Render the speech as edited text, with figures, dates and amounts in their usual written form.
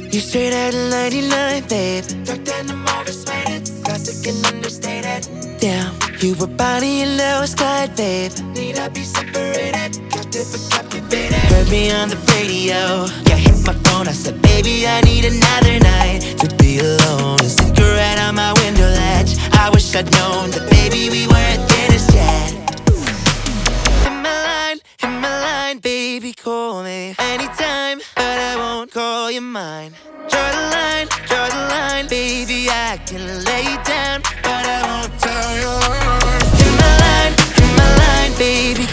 You straight out of 99, babe. Dark denim, overrated, classic and understated. Damn, you were Bonnie and Lois Clyde, babe. Need I be separated? Captive but captivated. Heard me on the radio. Yeah, hit my phone. I said, baby, I need another night to be alone. A cigarette on my window ledge. I wish I'd known that, baby, we weren't finished yet. Hit my line, baby, call me anytime, but I won't call you mine. Draw the line, baby, I can lay you down, but I won't tell you. Hit my line, baby,